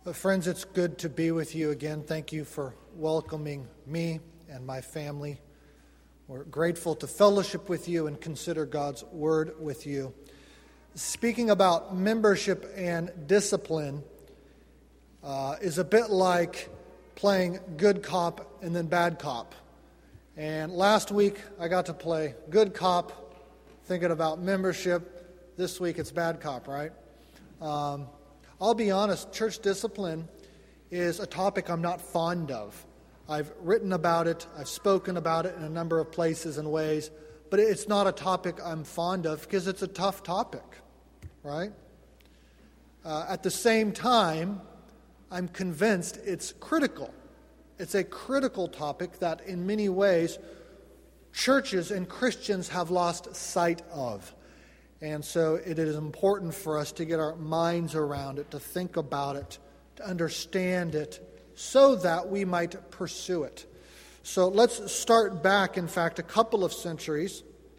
Friends, it's good to be with you again. Thank you for welcoming me and my family. We're grateful to fellowship with you and consider God's Word with you. Speaking about membership and discipline is a bit like playing good cop and then bad cop. And last week I got to play good cop, thinking about membership. This week it's bad cop, right? I'll be honest, church discipline is a topic I'm not fond of. I've written about it, I've spoken about it in a number of places and ways, but it's not a topic I'm fond of because it's a tough topic, right? At the same time, I'm convinced it's critical. It's a critical topic that in many ways churches and Christians have lost sight of. And so it is important for us to get our minds around it, to think about it, to understand it, so that we might pursue it. So let's start back, in fact, a couple of centuries.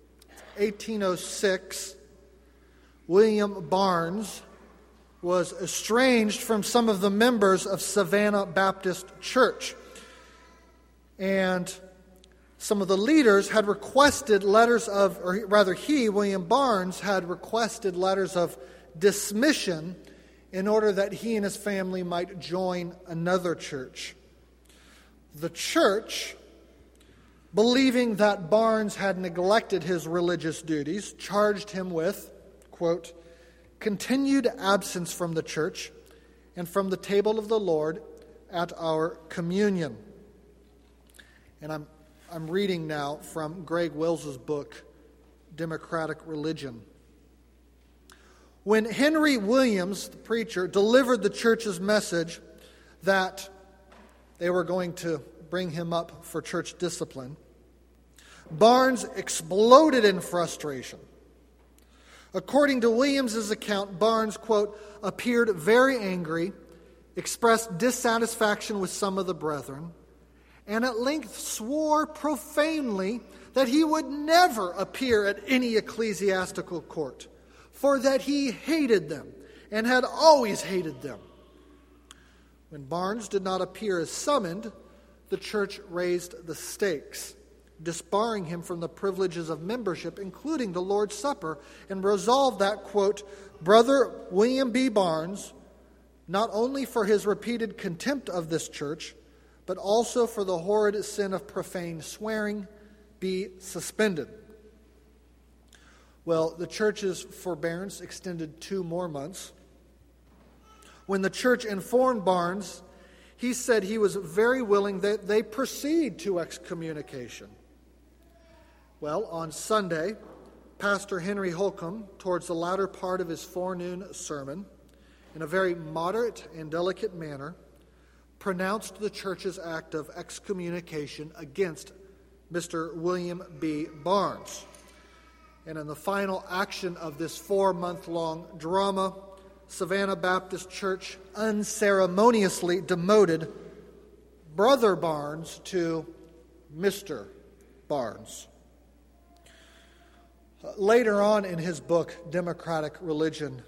1806, William Barnes was estranged from some of the members of Savannah Baptist Church. And some of the leaders had requested letters of, or rather he, William Barnes, had requested letters of dismission in order that he and his family might join another church. The church, believing that Barnes had neglected his religious duties, charged him with, quote, continued absence from the church and from the table of the Lord at our communion. And I'm reading now from Greg Wills's book, Democratic Religion. When Henry Williams, the preacher, delivered the church's message that they were going to bring him up for church discipline, Barnes exploded in frustration. According to Williams's account, Barnes, quote, appeared very angry, expressed dissatisfaction with some of the brethren, and at length swore profanely that he would never appear at any ecclesiastical court, for that he hated them and had always hated them. When Barnes did not appear as summoned, the church raised the stakes, disbarring him from the privileges of membership, including the Lord's Supper, and resolved that, quote, Brother William B. Barnes, not only for his repeated contempt of this church, but also for the horrid sin of profane swearing, be suspended. Well, the church's forbearance extended 2 more months. When the church informed Barnes, he said he was very willing that they proceed to excommunication. Well, on Sunday, Pastor Henry Holcomb, towards the latter part of his forenoon sermon, in a very moderate and delicate manner, pronounced the church's act of excommunication against Mr. William B. Barnes. And in the final action of this 4-month-long drama, Savannah Baptist Church unceremoniously demoted Brother Barnes to Mr. Barnes. Later on in his book, Democratic Religion,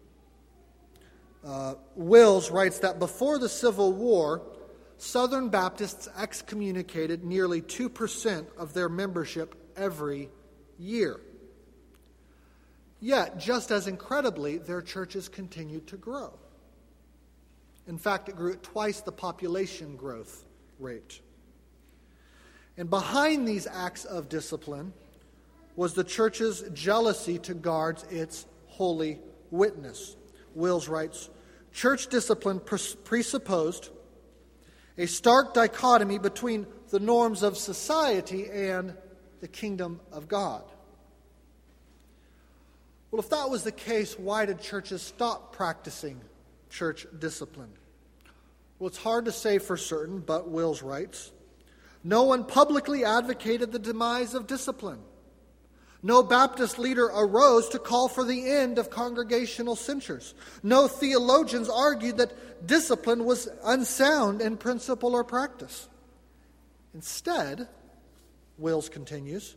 Wills writes that before the Civil War, Southern Baptists excommunicated nearly 2% of their membership every year. Yet, just as incredibly, their churches continued to grow. In fact, it grew at twice the population growth rate. And behind these acts of discipline was the church's jealousy to guard its holy witness. Wills writes, church discipline presupposed a stark dichotomy between the norms of society and the kingdom of God. Well, if that was the case, why did churches stop practicing church discipline? Well, it's hard to say for certain, but Wills writes, no one publicly advocated the demise of discipline. No Baptist leader arose to call for the end of congregational censures. No theologians argued that discipline was unsound in principle or practice. Instead, Wills continues,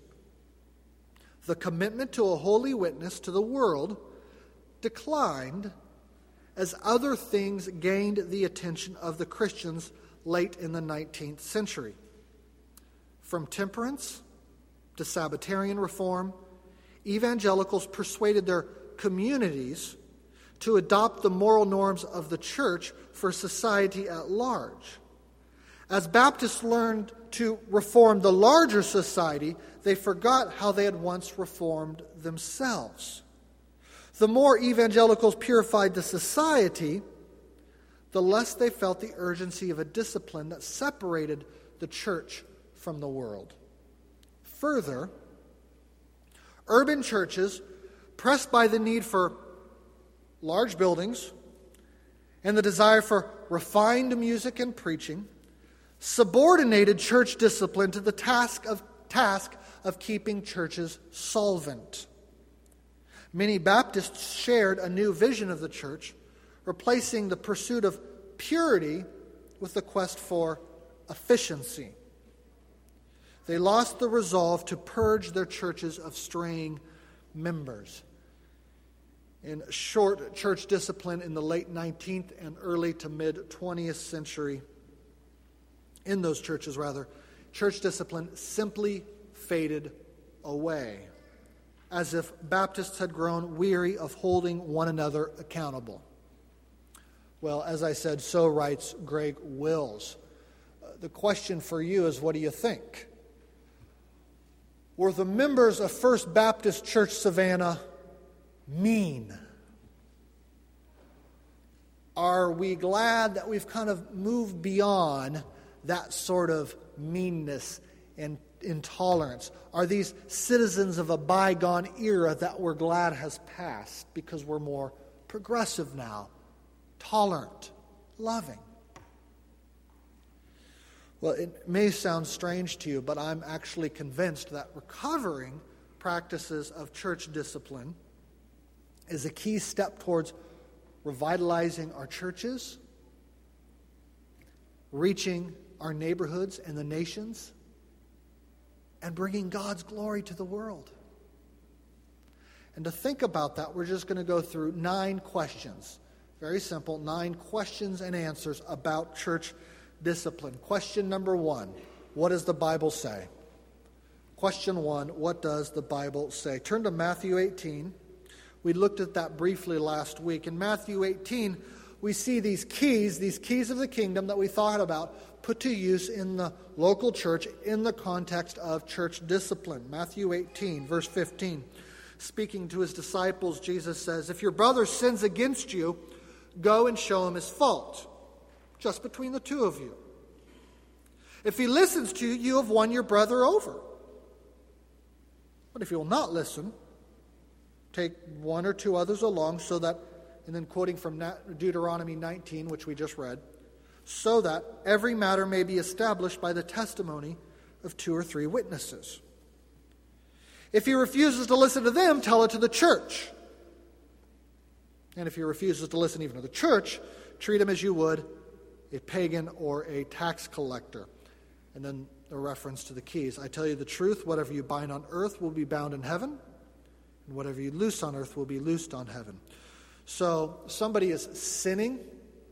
the commitment to a holy witness to the world declined as other things gained the attention of the Christians late in the 19th century. From temperance to Sabbatarian reform, evangelicals persuaded their communities to adopt the moral norms of the church for society at large. As Baptists learned to reform the larger society, they forgot how they had once reformed themselves. The more evangelicals purified the society, the less they felt the urgency of a discipline that separated the church from the world. Further, urban churches, pressed by the need for large buildings and the desire for refined music and preaching, subordinated church discipline to the task of keeping churches solvent. Many Baptists shared a new vision of the church, replacing the pursuit of purity with the quest for efficiency. They lost the resolve to purge their churches of straying members. In short church discipline in the late 19th and early to mid-20th century, in those churches rather, church discipline simply faded away, as if Baptists had grown weary of holding one another accountable. Well, as I said, so writes Greg Wills. The question for you is, what do you think? Were the members of First Baptist Church Savannah mean? Are we glad that we've kind of moved beyond that sort of meanness and intolerance? Are these citizens of a bygone era that we're glad has passed because we're more progressive now, tolerant, loving? Well, it may sound strange to you, but I'm actually convinced that recovering practices of church discipline is a key step towards revitalizing our churches, reaching our neighborhoods and the nations, and bringing God's glory to the world. And to think about that, we're just going to go through 9 questions. Very simple, 9 questions and answers about church discipline. Question number 1, what does the Bible say? Question 1, what does the Bible say? Turn to Matthew 18. We looked at that briefly last week. In Matthew 18, we see these keys of the kingdom that we thought about, put to use in the local church in the context of church discipline. Matthew 18, verse 15. Speaking to his disciples, Jesus says, "If your brother sins against you, go and show him his fault, just between the two of you. If he listens to you, you have won your brother over. But if he will not listen, take 1 or 2 others along so that," and then quoting from Deuteronomy 19, which we just read, "so that every matter may be established by the testimony of 2 or 3 witnesses. If he refuses to listen to them, tell it to the church. And if he refuses to listen even to the church, treat him as you would a pagan or a tax collector." And then a reference to the keys. "I tell you the truth, whatever you bind on earth will be bound in heaven, and whatever you loose on earth will be loosed on heaven." So somebody is sinning,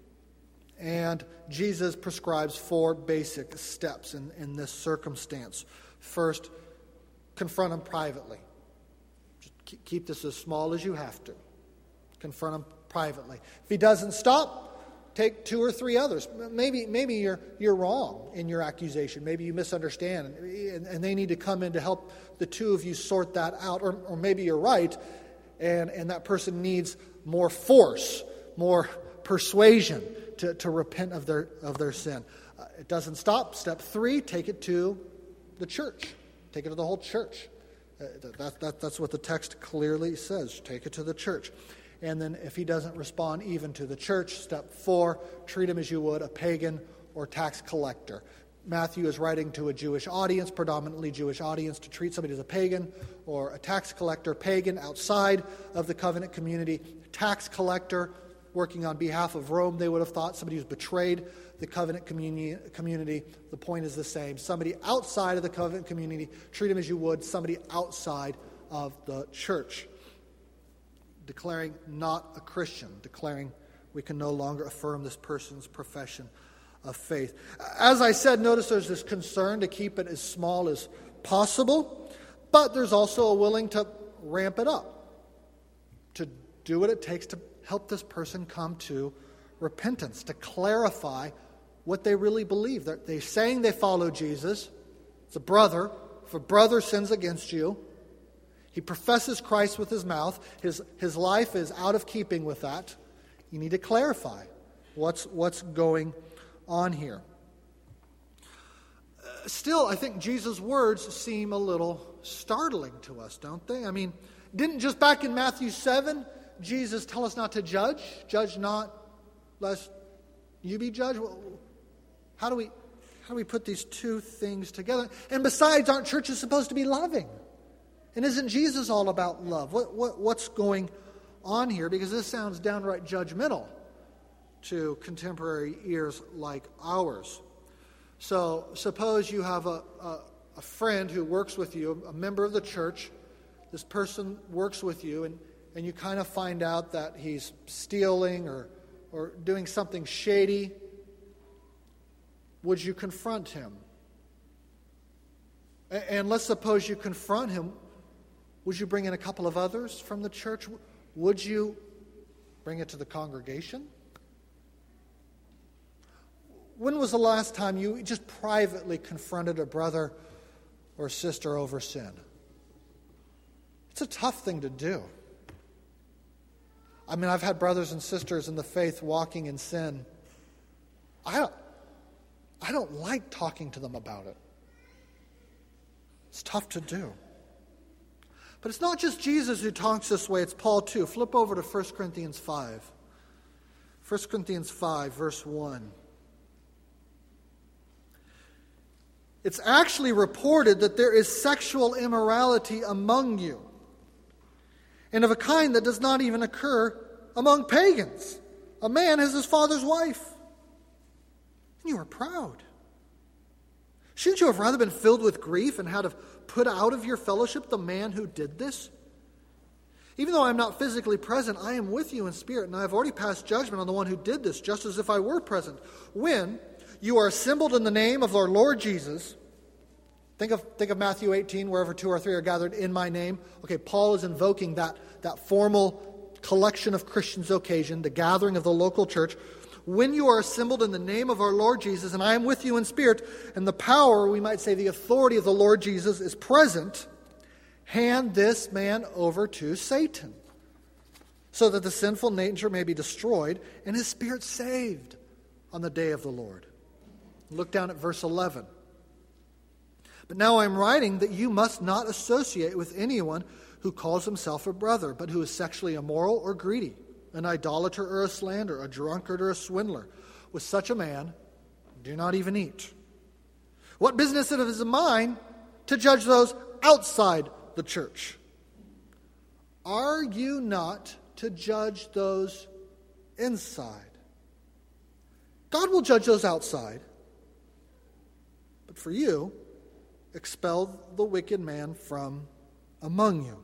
and Jesus prescribes 4 basic steps in this circumstance. First, confront him privately. Just keep this as small as you have to. Confront him privately. If he doesn't stop, take 2 or 3 others. Maybe you're wrong in your accusation. Maybe you misunderstand, and they need to come in to help the 2 of you sort that out. Or maybe you're right, and that person needs more force, more persuasion to repent of their sin. It doesn't stop. Step 3, take it to the church. Take it to the whole church. That's what the text clearly says. Take it to the church. And then if he doesn't respond even to the church, step 4, treat him as you would a pagan or tax collector. Matthew is writing to a Jewish audience, predominantly Jewish audience, to treat somebody as a pagan or a tax collector. Pagan outside of the covenant community. Tax collector working on behalf of Rome, they would have thought. Somebody who's betrayed the covenant community. The point is the same. Somebody outside of the covenant community, treat him as you would somebody outside of the church. Declaring not a Christian, declaring we can no longer affirm this person's profession of faith. As I said, notice there's this concern to keep it as small as possible, but there's also a willing to ramp it up, to do what it takes to help this person come to repentance, to clarify what they really believe. They're saying they follow Jesus. It's a brother. If a brother sins against you, he professes Christ with his mouth. His life is out of keeping with that. You need to clarify what's going on here. Still, I think Jesus' words seem a little startling to us, don't they? I mean, didn't just back in Matthew 7, Jesus tell us not to judge? Judge not, lest you be judged? How do we put these two things together? And besides, aren't churches supposed to be loving? And isn't Jesus all about love? What's going on here? Because this sounds downright judgmental to contemporary ears like ours. So suppose you have a friend who works with you, a member of the church. This person works with you, and you kind of find out that he's stealing or doing something shady. Would you confront him? And let's suppose you confront him. Would you bring in a couple of others from the church? Would you bring it to the congregation? When was the last time you just privately confronted a brother or sister over sin? It's a tough thing to do. I mean, I've had brothers and sisters in the faith walking in sin. I don't like talking to them about it. It's tough to do. But it's not just Jesus who talks this way, it's Paul too. Flip over to 1 Corinthians 5. 1 Corinthians 5, verse 1. It's actually reported that there is sexual immorality among you, and of a kind that does not even occur among pagans. A man has his father's wife. And you are proud. Shouldn't you have rather been filled with grief and had to put out of your fellowship the man who did this? Even though I am not physically present, I am with you in spirit, and I have already passed judgment on the one who did this, just as if I were present. When you are assembled in the name of our Lord Jesus, think of Matthew 18, wherever two or three are gathered in my name. Okay, Paul is invoking that formal collection of Christians occasion, the gathering of the local church. When you are assembled in the name of our Lord Jesus, and I am with you in spirit, and the power, we might say the authority of the Lord Jesus is present, hand this man over to Satan, so that the sinful nature may be destroyed and his spirit saved on the day of the Lord. Look down at verse 11. But now I am writing that you must not associate with anyone who calls himself a brother, but who is sexually immoral or greedy, an idolater or a slanderer, a drunkard or a swindler. With such a man, do not even eat. What business it is of mine to judge those outside the church? Are you not to judge those inside? God will judge those outside. But for you, expel the wicked man from among you.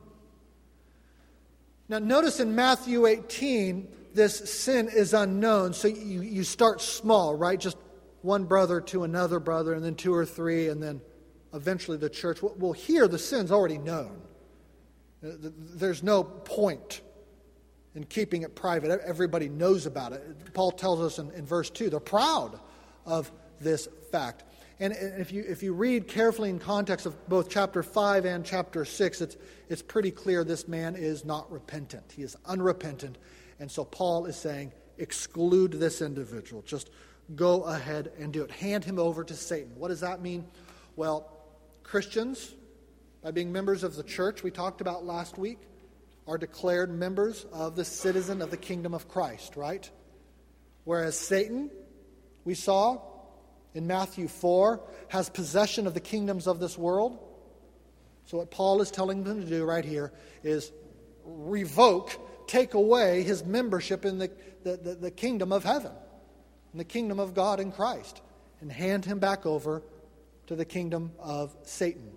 Now notice in Matthew 18, this sin is unknown. So you start small, right? Just one brother to another brother, and then two or three, and then eventually the church. Well, here the sin's already known. There's no point in keeping it private. Everybody knows about it. Paul tells us in verse 2, they're proud of this fact. And if you read carefully in context of both chapter 5 and chapter 6, it's pretty clear this man is not repentant. He is unrepentant. And so Paul is saying, exclude this individual. Just go ahead and do it. Hand him over to Satan. What does that mean? Well, Christians, by being members of the church we talked about last week, are declared members of the citizen of the kingdom of Christ, right? Whereas Satan, we saw in Matthew 4, has possession of the kingdoms of this world. So what Paul is telling them to do right here is revoke, take away his membership in the kingdom of heaven, in the kingdom of God in Christ, and hand him back over to the kingdom of Satan.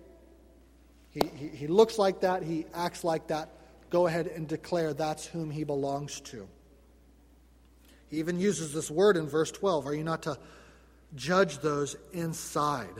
He looks like that, he acts like that. Go ahead and declare that's whom he belongs to. He even uses this word in verse 12. Are you not to judge those inside?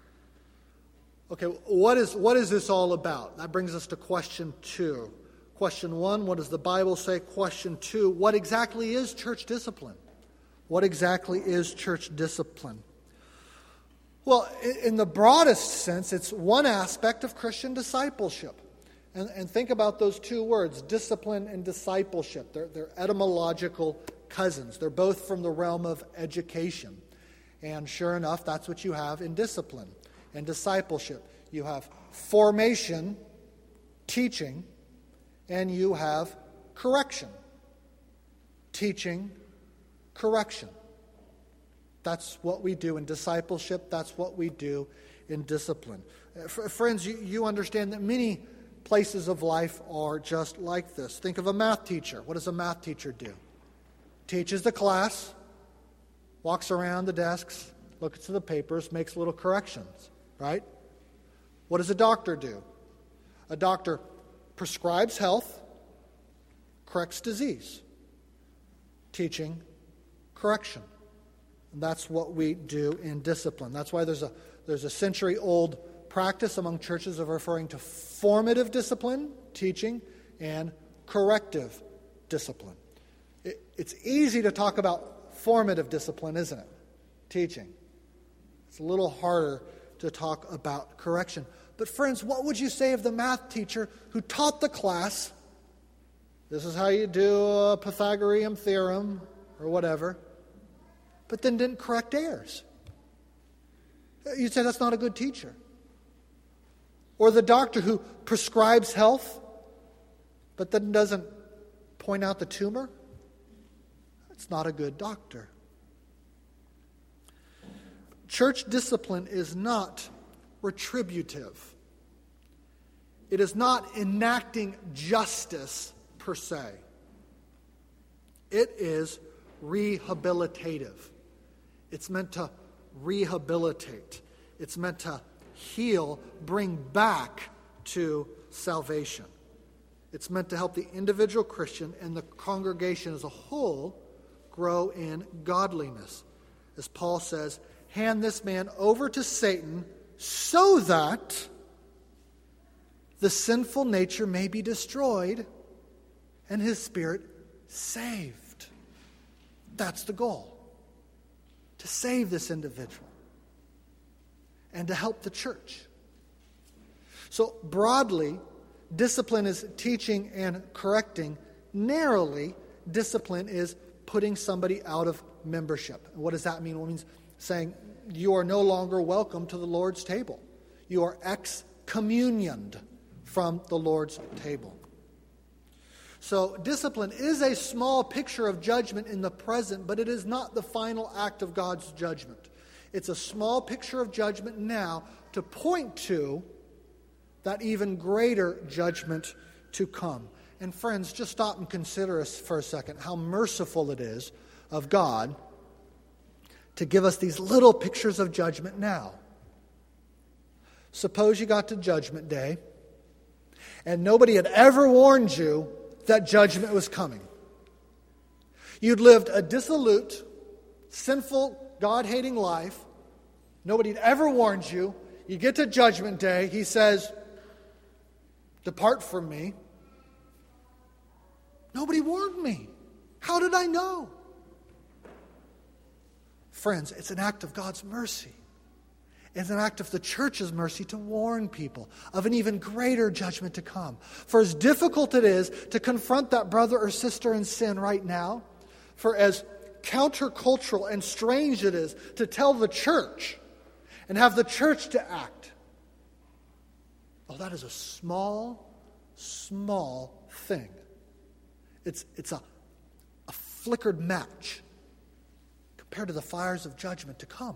Okay, what is this all about? That brings us to question 2. Question 1, what does the Bible say? Question 2, what exactly is church discipline? What exactly is church discipline? Well, in the broadest sense, it's one aspect of Christian discipleship. And think about those two words, discipline and discipleship. They're etymological cousins. They're both from the realm of education. And sure enough, that's what you have in discipline and discipleship. You have formation, teaching, and you have correction. Teaching, correction. That's what we do in discipleship. That's what we do in discipline. Friends, you understand that many places of life are just like this. Think of a math teacher. What does a math teacher do? Teaches the class, walks around the desks, looks at the papers, makes little corrections, right? What does a doctor do? A doctor prescribes health, corrects disease. Teaching, correction. And that's what we do in discipline. That's why there's a century-old practice among churches of referring to formative discipline, teaching, and corrective discipline. It's easy to talk about formative discipline, isn't it? Teaching. It's a little harder to talk about correction. But friends, what would you say of the math teacher who taught the class, this is how you do a Pythagorean theorem or whatever, but then didn't correct errors? You'd say that's not a good teacher. Or the doctor who prescribes health, but then doesn't point out the tumor? It's not a good doctor. Church discipline is not retributive. It is not enacting justice per se. It is rehabilitative. It's meant to rehabilitate. It's meant to heal, bring back to salvation. It's meant to help the individual Christian and the congregation as a whole grow in godliness. As Paul says, hand this man over to Satan so that the sinful nature may be destroyed and his spirit saved. That's the goal. To save this individual and to help the church. So broadly, discipline is teaching and correcting. Narrowly, discipline is putting somebody out of membership. And what does that mean? Well, it means saying you are no longer welcome to the Lord's table. You are excommunioned from the Lord's table. So discipline is a small picture of judgment in the present, but it is not the final act of God's judgment. It's a small picture of judgment now to point to that even greater judgment to come. And friends, just stop and consider us for a second how merciful it is of God to give us these little pictures of judgment now. Suppose you got to Judgment Day and nobody had ever warned you that judgment was coming. You'd lived a dissolute, sinful, God-hating life. Nobody had ever warned you. You get to Judgment Day. He says, "Depart from me." Nobody warned me. How did I know? Friends, it's an act of God's mercy. It's an act of the church's mercy to warn people of an even greater judgment to come. For as difficult it is to confront that brother or sister in sin right now, for as countercultural and strange it is to tell the church and have the church to act, oh, that is a small thing. It's a flickered match compared to the fires of judgment to come.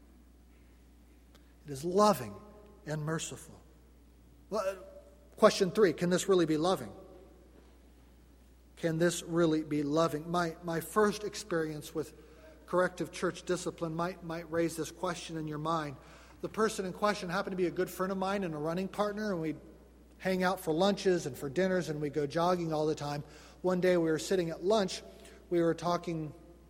It is loving and merciful. Well, question 3, can this really be loving? Can this really be loving? My first experience with corrective church discipline might raise this question in your mind. The person in question happened to be a good friend of mine and a running partner, and we'd hang out for lunches and for dinners, and we'd go jogging all the time. One day we were sitting at lunch, we were talking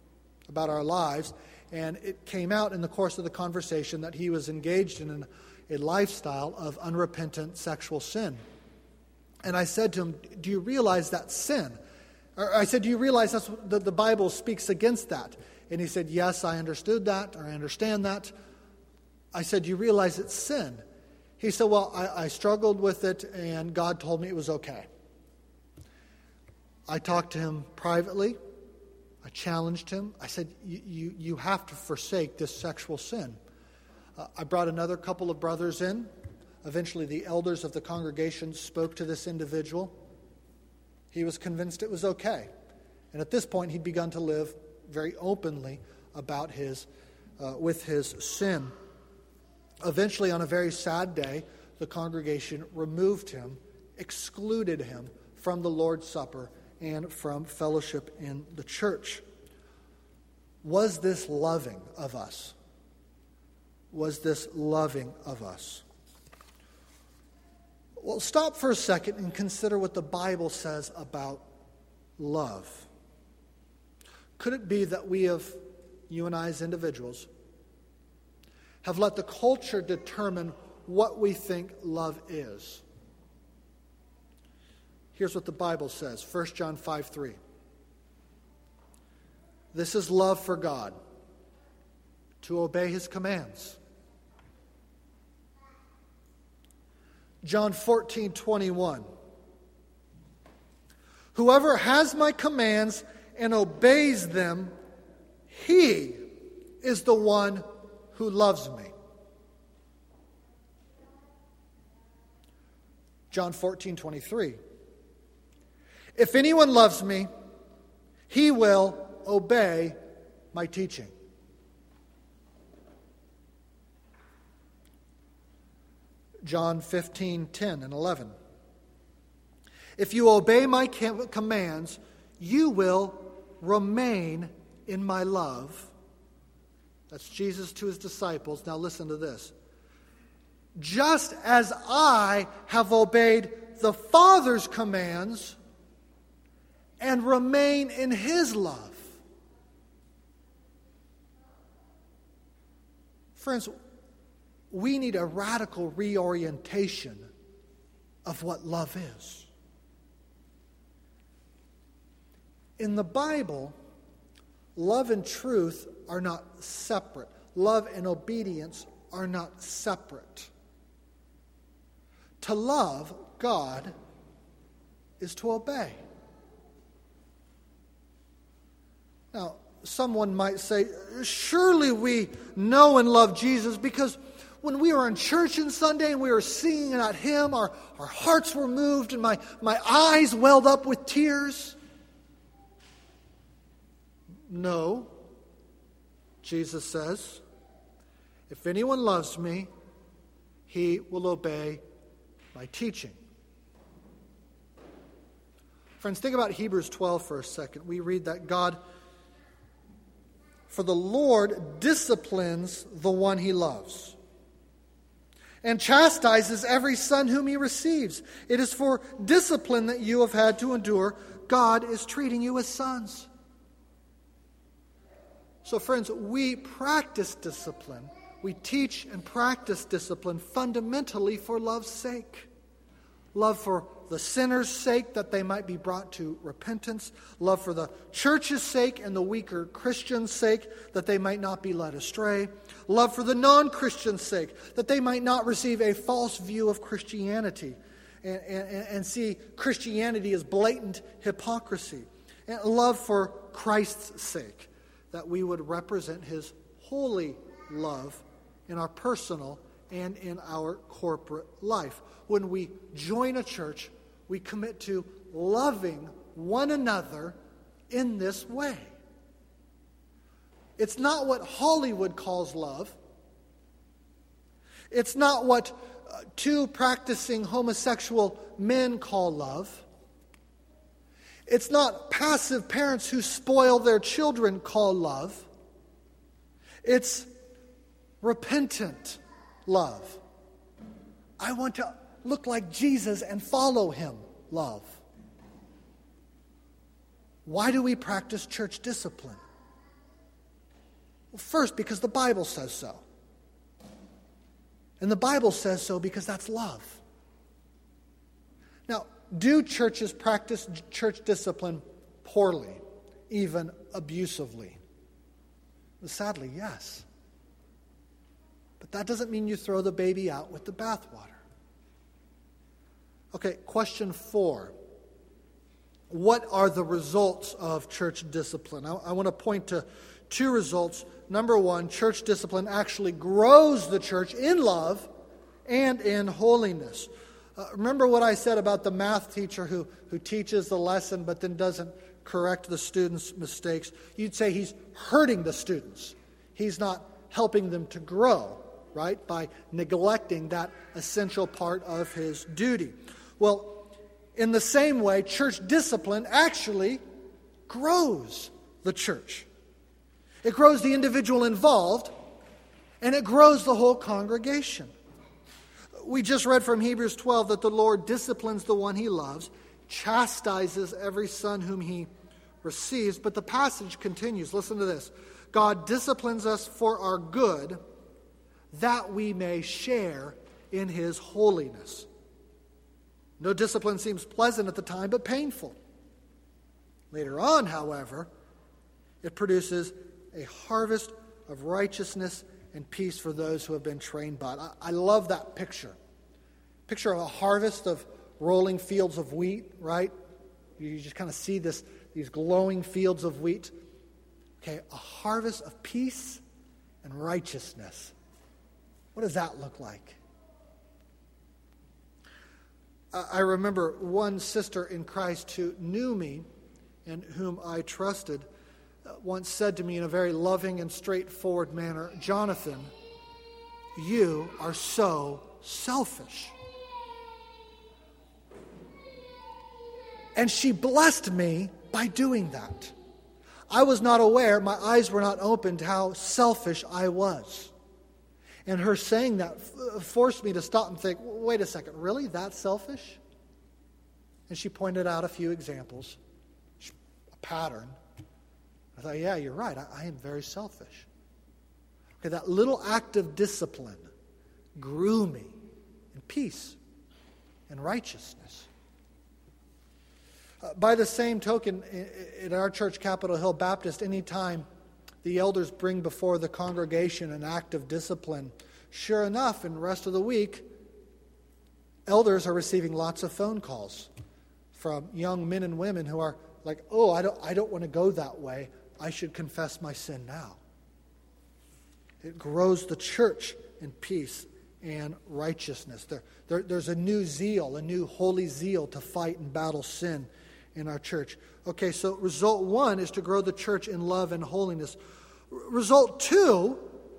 about our lives, and it came out in the course of the conversation that he was engaged in a lifestyle of unrepentant sexual sin. And I said to him, do you realize that's sin? Or I said, do you realize that's the Bible speaks against that? And he said, yes, I understood that, or I understand that. I said, do you realize it's sin? He said, well, I struggled with it, and God told me it was okay. I talked to him privately. I challenged him. I said, you have to forsake this sexual sin. I brought another couple of brothers in. Eventually, the elders of the congregation spoke to this individual. He was convinced it was okay. And at this point, he'd begun to live very openly about with his sin. Eventually, on a very sad day, the congregation removed him, excluded him from the Lord's Supper and from fellowship in the church. Was this loving of us? Was this loving of us? Well, stop for a second and consider what the Bible says about love. Could it be that you and I as individuals, have let the culture determine what we think love is? Here's what the Bible says, 1 John 5:3. This is love for God, to obey His commands. John 14:21. Whoever has my commands and obeys them, he is the one who loves me. John 14:23. If anyone loves me, he will obey my teaching. John 15:10 and 11. If you obey my commands, you will remain in my love. That's Jesus to his disciples. Now listen to this. Just as I have obeyed the Father's commands and remain in his love. Friends, we need a radical reorientation of what love is. In the Bible, love and truth are not separate. Love and obedience are not separate. To love God is to obey. Now, someone might say, surely we know and love Jesus because when we were in church on Sunday and we were singing at Him, our hearts were moved and my eyes welled up with tears. No, Jesus says, if anyone loves me, he will obey my teaching. Friends, think about Hebrews 12 for a second. We read that for the Lord disciplines the one he loves and chastises every son whom he receives. It is for discipline that you have had to endure. God is treating you as sons. So friends, we practice discipline. We teach and practice discipline fundamentally for love's sake. Love for the sinner's sake, that they might be brought to repentance. Love for the church's sake and the weaker Christian's sake, that they might not be led astray. Love for the non-Christian's sake, that they might not receive a false view of Christianity and see Christianity as blatant hypocrisy. And love for Christ's sake, that we would represent His holy love in our personal and in our corporate life. When we join a church, we commit to loving one another in this way. It's not what Hollywood calls love. It's not what two practicing homosexual men call love. It's not passive parents who spoil their children call love. It's repentant love. I want to look like Jesus and follow Him love. Why do we practice church discipline? Well, first, because the Bible says so. And the Bible says so because that's love. Now, do churches practice church discipline poorly, even abusively? Sadly, yes. But that doesn't mean you throw the baby out with the bathwater. Okay, question 4. What are the results of church discipline? I want to point to 2 results. Number 1, church discipline actually grows the church in love and in holiness. Remember what I said about the math teacher who teaches the lesson but then doesn't correct the students' mistakes? You'd say he's hurting the students. He's not helping them to grow, right? By neglecting that essential part of his duty. Well, in the same way, church discipline actually grows the church. It grows the individual involved, and it grows the whole congregation. We just read from Hebrews 12 that the Lord disciplines the one he loves, chastises every son whom he receives. But the passage continues. Listen to this. God disciplines us for our good, that we may share in his holiness. No discipline seems pleasant at the time, but painful. Later on, however, it produces a harvest of righteousness and peace for those who have been trained by it. I love that picture. Picture of a harvest of rolling fields of wheat, right? You just kind of see these glowing fields of wheat. Okay, a harvest of peace and righteousness. What does that look like? I remember one sister in Christ who knew me and whom I trusted once said to me in a very loving and straightforward manner, "Jonathan, you are so selfish." And she blessed me by doing that. I was not aware, my eyes were not open to how selfish I was. And her saying that forced me to stop and think, wait a second, really? That selfish? And she pointed out a few examples, a pattern. I thought, yeah, you're right. I am very selfish. Okay, that little act of discipline grew me in peace and righteousness. By the same token, in our church, Capitol Hill Baptist, anytime the elders bring before the congregation an act of discipline, sure enough, in the rest of the week, elders are receiving lots of phone calls from young men and women who are like, oh, I don't want to go that way. I should confess my sin now. It grows the church in peace and righteousness. There's a new zeal, a new holy zeal to fight and battle sin in our church. Okay, so result 1 is to grow the church in love and holiness. Result 2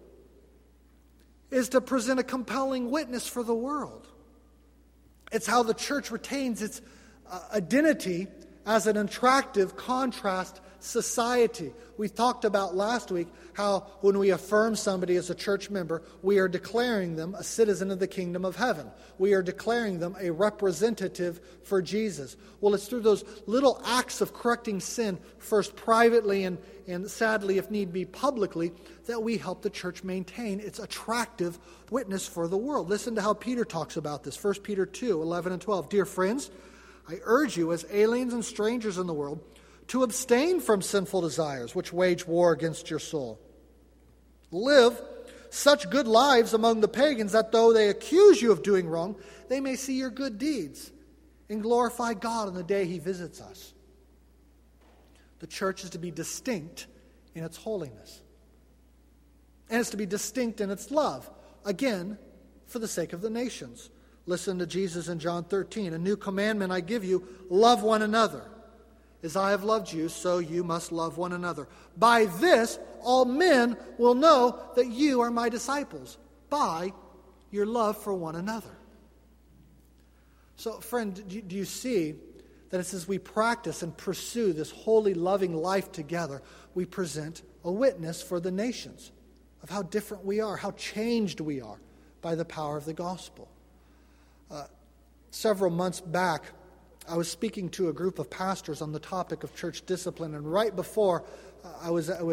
is to present a compelling witness for the world. It's how the church retains its identity as an attractive contrast society. We talked about last week how when we affirm somebody as a church member, we are declaring them a citizen of the kingdom of heaven. We are declaring them a representative for Jesus. Well, it's through those little acts of correcting sin, first privately and sadly, if need be, publicly, that we help the church maintain its attractive witness for the world. Listen to how Peter talks about this. 1 Peter 2, 11 and 12. Dear friends, I urge you as aliens and strangers in the world to abstain from sinful desires which wage war against your soul. Live such good lives among the pagans that though they accuse you of doing wrong, they may see your good deeds and glorify God on the day he visits us. The church is to be distinct in its holiness. And it's to be distinct in its love. Again, for the sake of the nations. Listen to Jesus in John 13. A new commandment I give you, love one another. As I have loved you, so you must love one another. By this, all men will know that you are my disciples, by your love for one another. So, friend, do you see that it's as we practice and pursue this holy, loving life together, we present a witness for the nations of how different we are, how changed we are by the power of the gospel. Several months back, I was speaking to a group of pastors on the topic of church discipline, and right before I was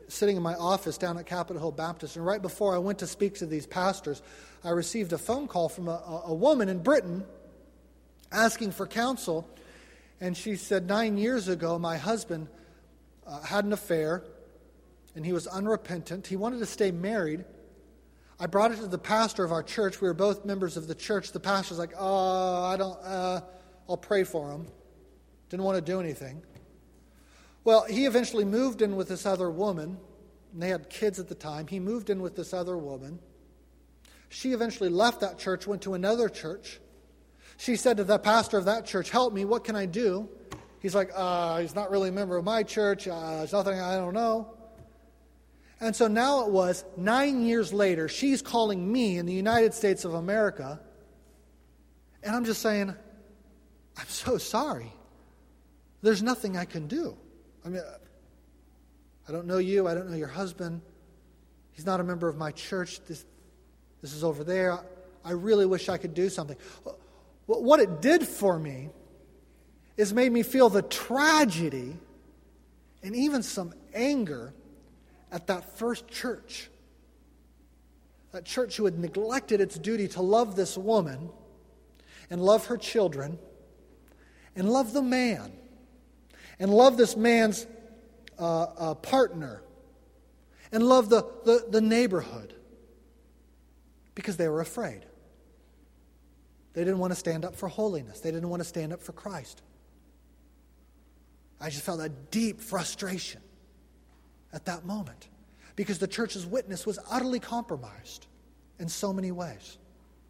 sitting in my office down at Capitol Hill Baptist, and right before I went to speak to these pastors, I received a phone call from a woman in Britain asking for counsel. And she said, 9 years ago, my husband had an affair, and he was unrepentant. He wanted to stay married. I brought it to the pastor of our church. We were both members of the church. The pastor's like, I'll pray for him. Didn't want to do anything. Well, he eventually moved in with this other woman, and they had kids at the time. He moved in with this other woman. She eventually left that church, went to another church. She said to the pastor of that church, help me, what can I do? He's like, he's not really a member of my church. There's nothing, I don't know. And so now it was 9 years later, she's calling me in the United States of America, and I'm just saying, I'm so sorry. There's nothing I can do. I mean, I don't know you. I don't know your husband. He's not a member of my church. This is over there. I really wish I could do something. What it did for me is made me feel the tragedy and even some anger at that first church. That church who had neglected its duty to love this woman and love her children and love the man and love this man's partner and love the neighborhood because they were afraid. They didn't want to stand up for holiness. They didn't want to stand up for Christ. I just felt that deep frustration at that moment because the church's witness was utterly compromised in so many ways.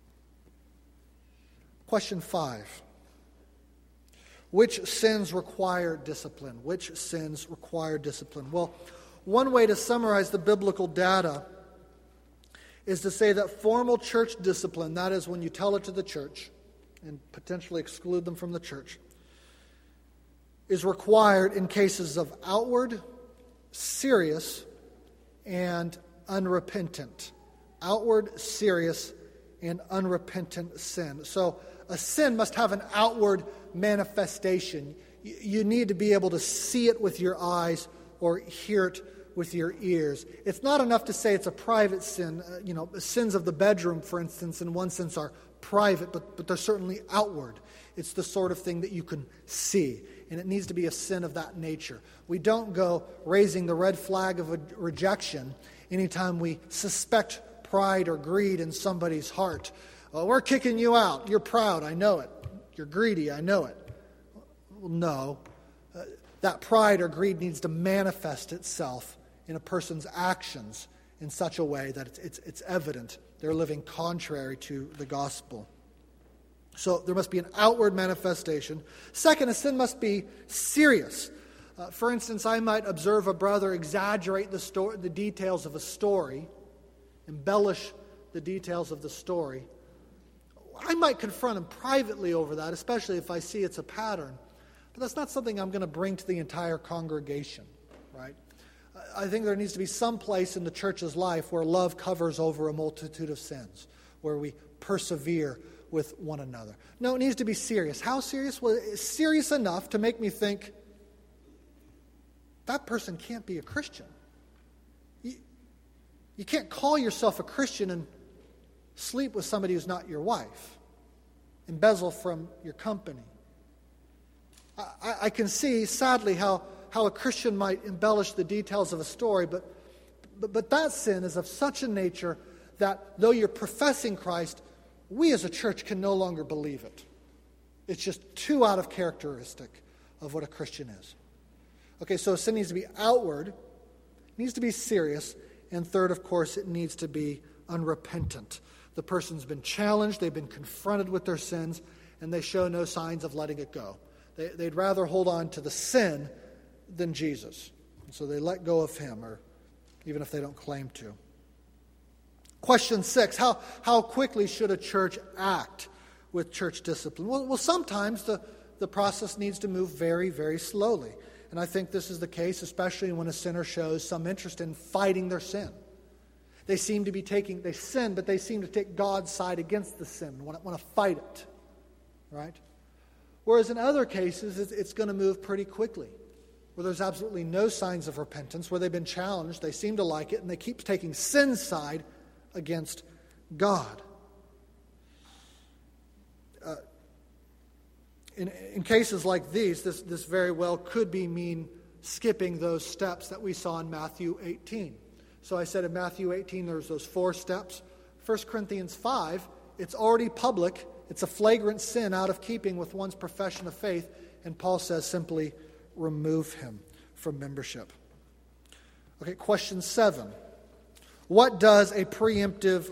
Question 5. Which sins require discipline? Which sins require discipline? Well, one way to summarize the biblical data is to say that formal church discipline, that is when you tell it to the church and potentially exclude them from the church, is required in cases of outward, serious, and unrepentant. Outward, serious, and unrepentant sin. So a sin must have an outward manifestation. You need to be able to see it with your eyes or hear it with your ears. It's not enough to say it's a private sin. Sins of the bedroom, for instance, in one sense are private, but they're certainly outward. It's the sort of thing that you can see, and it needs to be a sin of that nature. We don't go raising the red flag of a rejection anytime we suspect pride or greed in somebody's heart. We're kicking you out. You're proud. I know it. You're greedy. I know it. Well, no. That pride or greed needs to manifest itself in a person's actions in such a way that it's evident they're living contrary to the gospel. So there must be an outward manifestation. Second, a sin must be serious. For instance, I might observe a brother exaggerate the details of a story, embellish the details of the story. I might confront him privately over that, especially if I see it's a pattern. But that's not something I'm going to bring to the entire congregation, right? I think there needs to be some place in the church's life where love covers over a multitude of sins, where we persevere with one another. No, it needs to be serious. How serious? Well, it's serious enough to make me think, that person can't be a Christian. You can't call yourself a Christian and sleep with somebody who's not your wife, embezzle from your company. I can see, sadly, how a Christian might embellish the details of a story, but that sin is of such a nature that though you're professing Christ, we as a church can no longer believe it. It's just too out of characteristic of what a Christian is. Okay, so sin needs to be outward, needs to be serious, and third, of course, it needs to be unrepentant. The person's been challenged, they've been confronted with their sins, and they show no signs of letting it go. They'd rather hold on to the sin than Jesus. And so they let go of him, or even if they don't claim to. Question 6, how quickly should a church act with church discipline? Well, sometimes the process needs to move very, very slowly. And I think this is the case, especially when a sinner shows some interest in fighting their sin. They sin, but they seem to take God's side against the sin, want to fight it, right? Whereas in other cases, it's going to move pretty quickly. where there's absolutely no signs of repentance, where they've been challenged, they seem to like it, and they keep taking sin's side against God. In cases like these, this very well could mean skipping those steps that we saw in Matthew 18. So I said in Matthew 18 there's those 4 steps. 1 Corinthians 5, it's already public. It's a flagrant sin out of keeping with one's profession of faith. And Paul says simply remove him from membership. Okay, question 7. What does a preemptive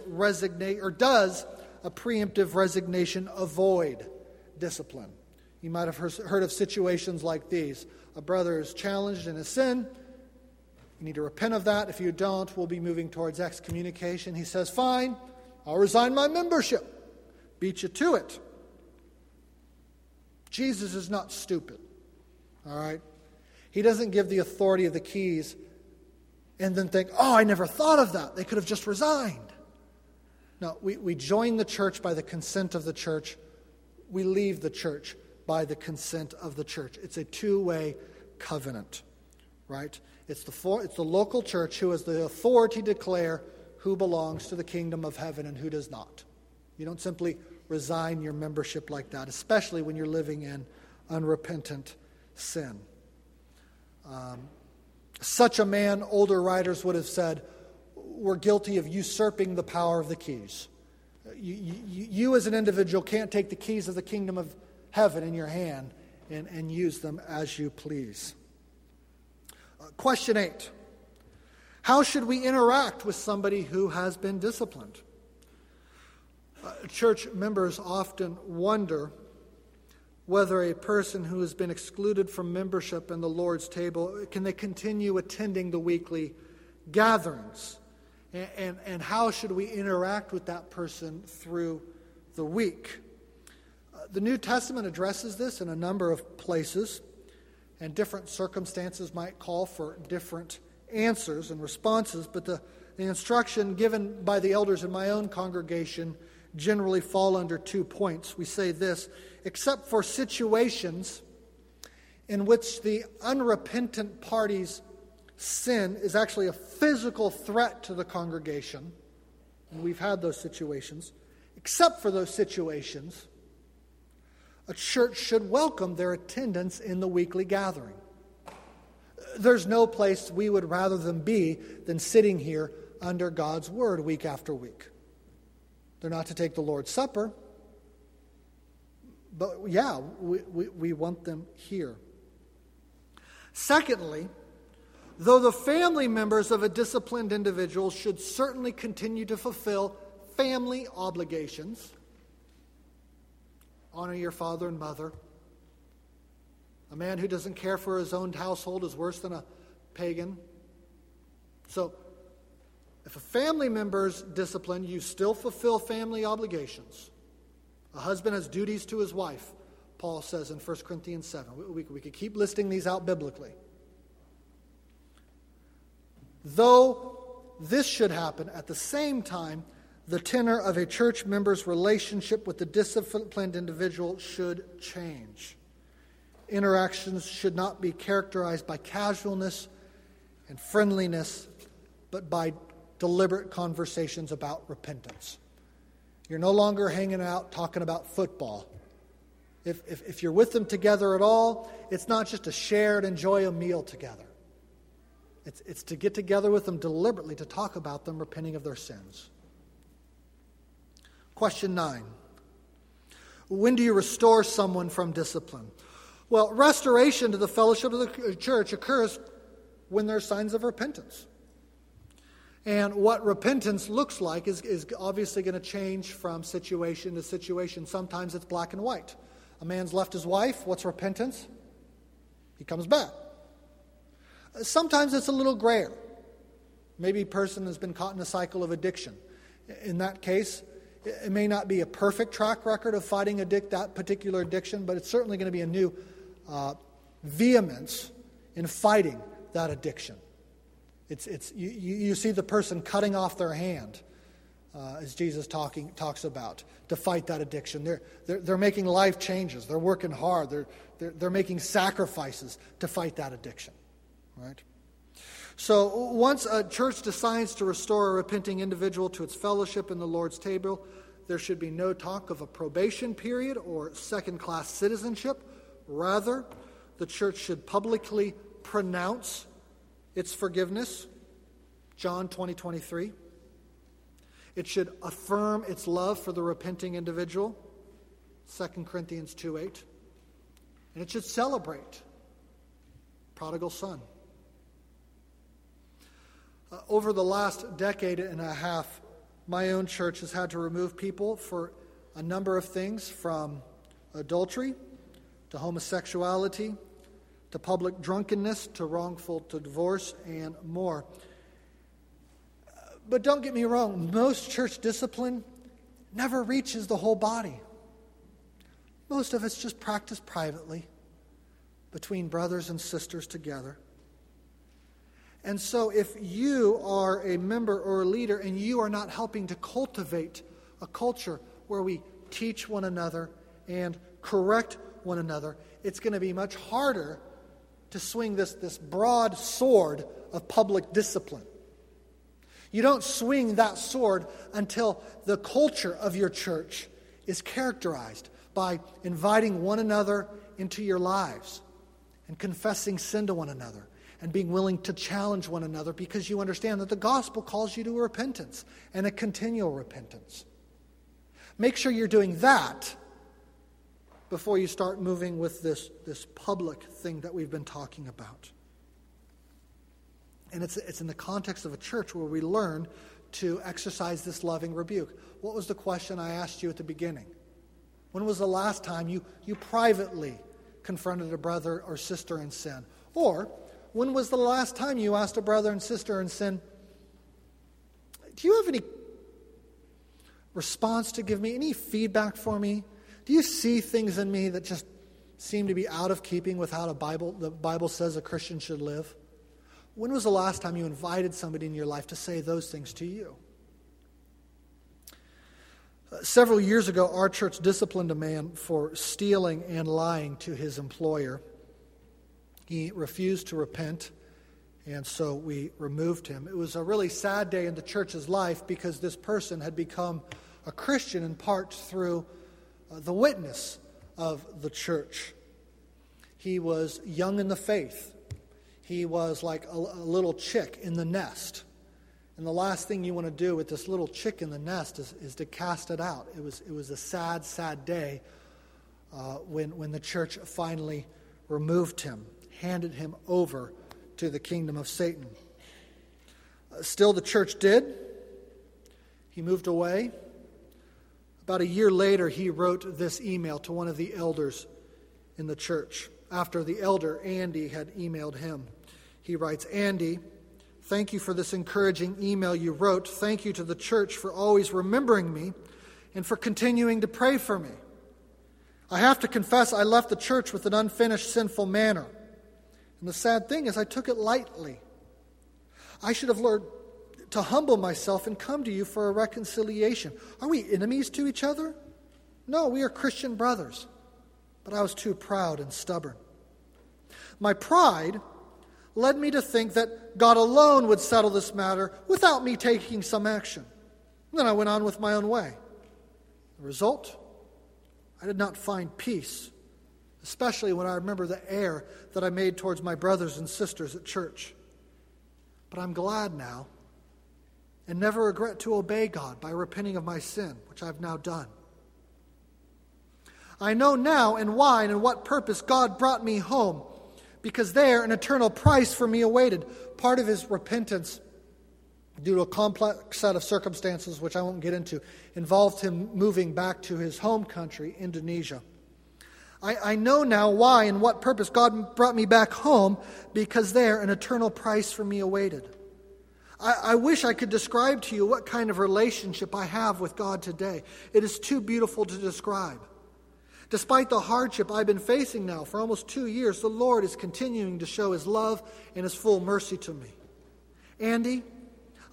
resignation avoid discipline? You might have heard of situations like these. A brother is challenged in a sin. You need to repent of that. If you don't, we'll be moving towards excommunication. He says, fine, I'll resign my membership. Beat you to it. Jesus is not stupid. All right? He doesn't give the authority of the keys and then think, oh, I never thought of that. They could have just resigned. No, we join the church by the consent of the church. We leave the church by the consent of the church. It's a two-way covenant, right? It's the local church who has the authority to declare who belongs to the kingdom of heaven and who does not. You don't simply resign your membership like that, especially when you're living in unrepentant sin. Such a man, older writers would have said, we're guilty of usurping the power of the keys. You as an individual can't take the keys of the kingdom of heaven in your hand and use them as you please. Question 8. How should we interact with somebody who has been disciplined? Church members often wonder whether a person who has been excluded from membership in the Lord's table, can they continue attending the weekly gatherings? And how should we interact with that person through the week? The New Testament addresses this in a number of places, and different circumstances might call for different answers and responses, but the instruction given by the elders in my own congregation generally fall under 2 points. We say this: except for situations in which the unrepentant party's sin is actually a physical threat to the congregation, and we've had those situations, except for those situations, a church should welcome their attendance in the weekly gathering. There's no place we would rather them be than sitting here under God's Word week after week. They're not to take the Lord's Supper, but yeah, we want them here. Secondly, though the family members of a disciplined individual should certainly continue to fulfill family obligations, honor your father and mother. A man who doesn't care for his own household is worse than a pagan. So, if a family member's disciplined, you still fulfill family obligations. A husband has duties to his wife, Paul says in 1 Corinthians 7. We could keep listing these out biblically. Though this should happen, at the same time, the tenor of a church member's relationship with the disciplined individual should change. Interactions should not be characterized by casualness and friendliness, but by deliberate conversations about repentance. You're no longer hanging out talking about football. If you're with them together at all, it's not just to share and enjoy a meal together. It's to get together with them deliberately to talk about them repenting of their sins. Question 9. When do you restore someone from discipline? Well, restoration to the fellowship of the church occurs when there are signs of repentance. And what repentance looks like is obviously going to change from situation to situation. Sometimes it's black and white. A man's left his wife. What's repentance? He comes back. Sometimes it's a little grayer. Maybe a person has been caught in a cycle of addiction. In that case, it may not be a perfect track record of fighting that particular addiction, but it's certainly going to be a new vehemence in fighting that addiction. You see the person cutting off their hand, as Jesus talks about, to fight that addiction. They're making life changes. They're working hard. They're making sacrifices to fight that addiction, right? So once a church decides to restore a repenting individual to its fellowship in the Lord's table, there should be no talk of a probation period or second-class citizenship. Rather, the church should publicly pronounce its forgiveness, John 20:23. It should affirm its love for the repenting individual, 2 Corinthians 2:8. And it should celebrate prodigal son. Over the last decade and a half, my own church has had to remove people for a number of things, from adultery to homosexuality to public drunkenness to wrongful divorce and more. But don't get me wrong, most church discipline never reaches the whole body. Most of it's just practiced privately between brothers and sisters together. And so if you are a member or a leader and you are not helping to cultivate a culture where we teach one another and correct one another, it's going to be much harder to swing this broad sword of public discipline. You don't swing that sword until the culture of your church is characterized by inviting one another into your lives and confessing sin to one another and being willing to challenge one another, because you understand that the gospel calls you to repentance and a continual repentance. Make sure you're doing that before you start moving with this public thing that we've been talking about. And it's in the context of a church where we learn to exercise this loving rebuke. What was the question I asked you at the beginning? When was the last time you privately confronted a brother or sister in sin? Or when was the last time you asked a brother and sister in sin, do you have any response to give me, any feedback for me? Do you see things in me that just seem to be out of keeping with how the Bible says a Christian should live? When was the last time you invited somebody in your life to say those things to you? Several years ago, our church disciplined a man for stealing and lying to his employer. He refused to repent, and so we removed him. It was a really sad day in the church's life, because this person had become a Christian in part through the witness of the church. He was young in the faith. He was like a little chick in the nest. And the last thing you want to do with this little chick in the nest is to cast it out. It was a sad, sad day when the church finally removed him, handed him over to the kingdom of Satan. Still, the church did. He moved away. About a year later, he wrote this email to one of the elders in the church. After the elder, Andy, had emailed him, he writes, "Andy, thank you for this encouraging email you wrote. Thank you to the church for always remembering me and for continuing to pray for me. I have to confess I left the church with an unfinished, sinful manner. And the sad thing is I took it lightly. I should have learned to humble myself and come to you for a reconciliation. Are we enemies to each other? No, we are Christian brothers. But I was too proud and stubborn. My pride led me to think that God alone would settle this matter without me taking some action. And then I went on with my own way. The result? I did not find peace, especially when I remember the error that I made towards my brothers and sisters at church. But I'm glad now and never regret to obey God by repenting of my sin, which I've now done. I know now and why and in what purpose God brought me home, because there an eternal price for me awaited." Part of his repentance, due to a complex set of circumstances which I won't get into, involved him moving back to his home country, Indonesia. I know now why and what purpose God brought me back home, because there an eternal price for me awaited. I wish I could describe to you what kind of relationship I have with God today. It is too beautiful to describe. Despite the hardship I've been facing now for almost 2 years, the Lord is continuing to show His love and His full mercy to me. Andy,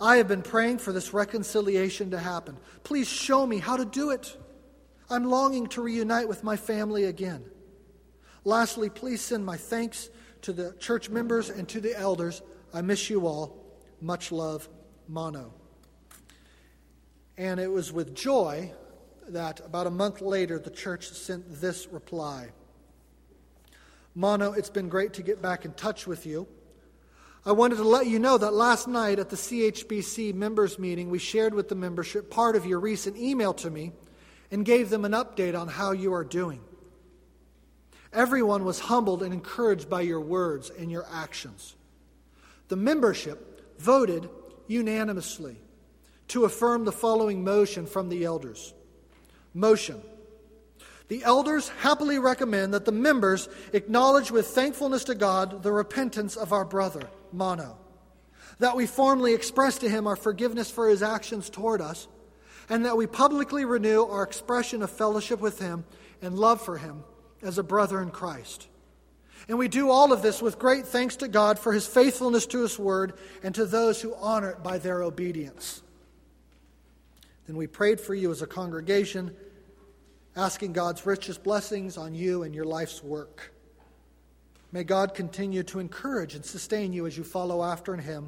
I have been praying for this reconciliation to happen. Please show me how to do it. I'm longing to reunite with my family again. Lastly, please send my thanks to the church members and to the elders. I miss you all. Much love, Mono. And it was with joy that about a month later the church sent this reply. Mono, it's been great to get back in touch with you. I wanted to let you know that last night at the CHBC members meeting, we shared with the membership part of your recent email to me and gave them an update on how you are doing. Everyone was humbled and encouraged by your words and your actions. The membership voted unanimously to affirm the following motion from the elders. Motion. The elders happily recommend that the members acknowledge with thankfulness to God the repentance of our brother, Mono, that we formally express to him our forgiveness for his actions toward us, and that we publicly renew our expression of fellowship with him and love for him as a brother in Christ. And we do all of this with great thanks to God for his faithfulness to his word and to those who honor it by their obedience. Then we prayed for you as a congregation, asking God's richest blessings on you and your life's work. May God continue to encourage and sustain you as you follow after him.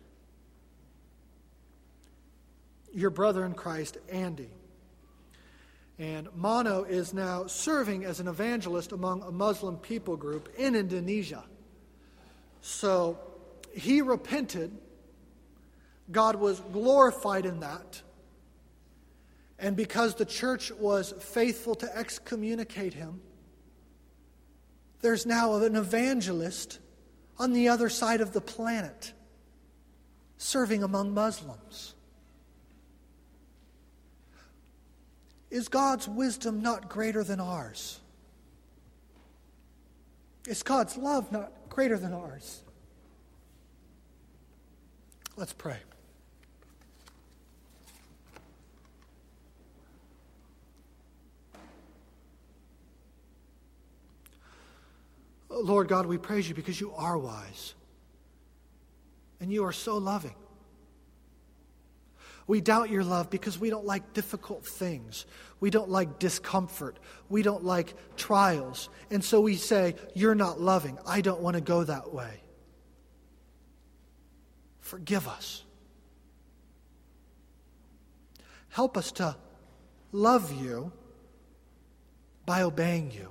Your brother in Christ, Andy. And Mono is now serving as an evangelist among a Muslim people group in Indonesia. So he repented. God was glorified in that. And because the church was faithful to excommunicate him, there's now an evangelist on the other side of the planet serving among Muslims. Is God's wisdom not greater than ours? Is God's love not greater than ours? Let's pray. Lord God, we praise you because you are wise and you are so loving. We doubt your love because we don't like difficult things. We don't like discomfort. We don't like trials. And so we say, you're not loving. I don't want to go that way. Forgive us. Help us to love you by obeying you.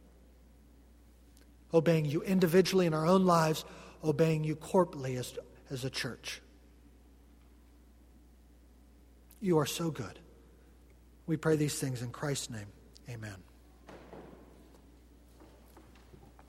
Obeying you individually in our own lives, obeying you corporately as a church. You are so good. We pray these things in Christ's name. Amen.